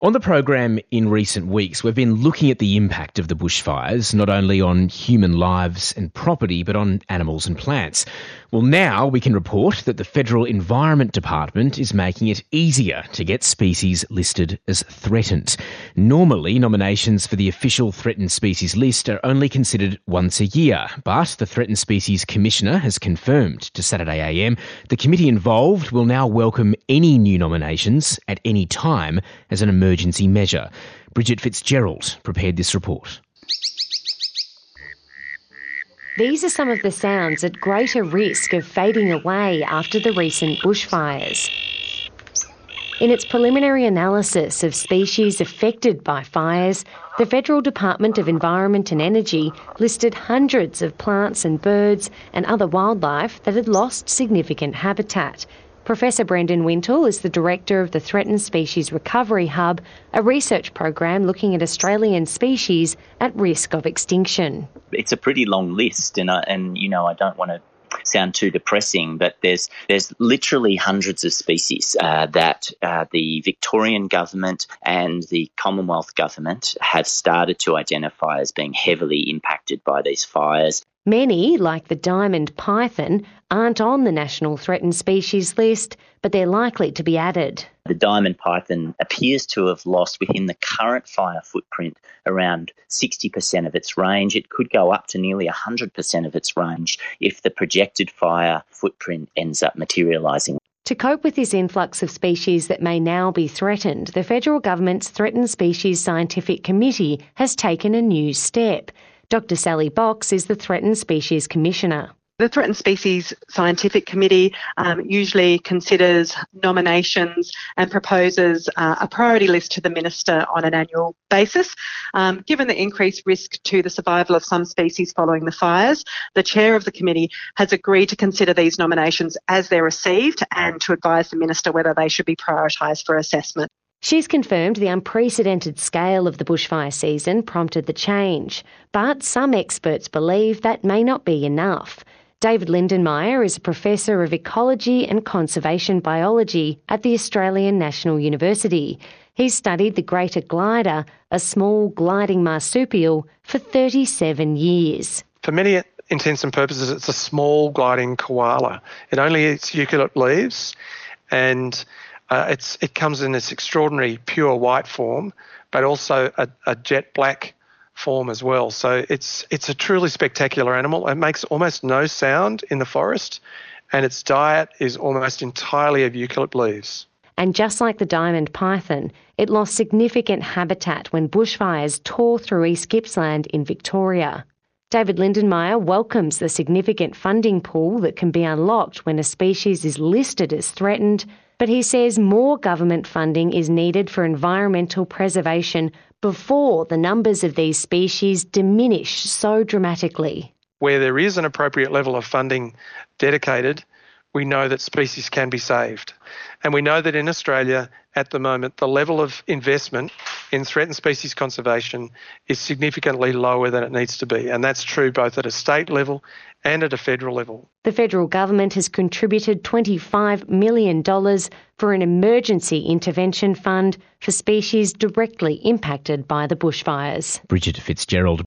On the program in recent weeks, we've been looking at the impact of the bushfires, not only on human lives and property, but on animals and plants. Well, now we can report that the Federal Environment Department is making it easier to get species listed as threatened. Normally, nominations for the official threatened species list are only considered once a year, but the Threatened Species Commissioner has confirmed to Saturday AM the committee involved will now welcome any new nominations at any time as an emergency measure. Bridget Fitzgerald prepared this report. These are some of the sounds at greater risk of fading away after the recent bushfires. In its preliminary analysis of species affected by fires, the Federal Department of Environment and Energy listed hundreds of plants and birds and other wildlife that had lost significant habitat. Professor Brendan Wintle is the director of the Threatened Species Recovery Hub, a research program looking at Australian species at risk of extinction. It's a pretty long list, and I don't want to sound too depressing, but there's literally hundreds of species that the Victorian government and the Commonwealth government have started to identify as being heavily impacted by these fires. Many, like the diamond python, aren't on the National Threatened Species list, but they're likely to be added. The diamond python appears to have lost within the current fire footprint around 60% of its range. It could go up to nearly 100% of its range if the projected fire footprint ends up materialising. To cope with this influx of species that may now be threatened, the federal government's Threatened Species Scientific Committee has taken a new step. Dr. Sally Box is the Threatened Species Commissioner. The Threatened Species Scientific Committee usually considers nominations and proposes a priority list to the Minister on an annual basis. Given the increased risk to the survival of some species following the fires, the chair of the committee has agreed to consider these nominations as they're received and to advise the Minister whether they should be prioritised for assessment. She's confirmed the unprecedented scale of the bushfire season prompted the change, but some experts believe that may not be enough. David Lindenmayer is a professor of ecology and conservation biology at the Australian National University. He's studied the greater glider, a small gliding marsupial, for 37 years. For many intents and purposes, it's a small gliding koala. It only eats eucalypt leaves, and it comes in this extraordinary pure white form, but also a jet black form as well. So it's a truly spectacular animal. It makes almost no sound in the forest, and its diet is almost entirely of eucalypt leaves. And just like the diamond python, it lost significant habitat when bushfires tore through East Gippsland in Victoria. David Lindenmayer welcomes the significant funding pool that can be unlocked when a species is listed as threatened, but he says more government funding is needed for environmental preservation before the numbers of these species diminish so dramatically. Where there is an appropriate level of funding dedicated, we know that species can be saved. And we know that in Australia, at the moment, the level of investment in threatened species conservation is significantly lower than it needs to be. And that's true both at a state level and at a federal level. The federal government has contributed $25 million for an emergency intervention fund for species directly impacted by the bushfires. Bridget Fitzgerald.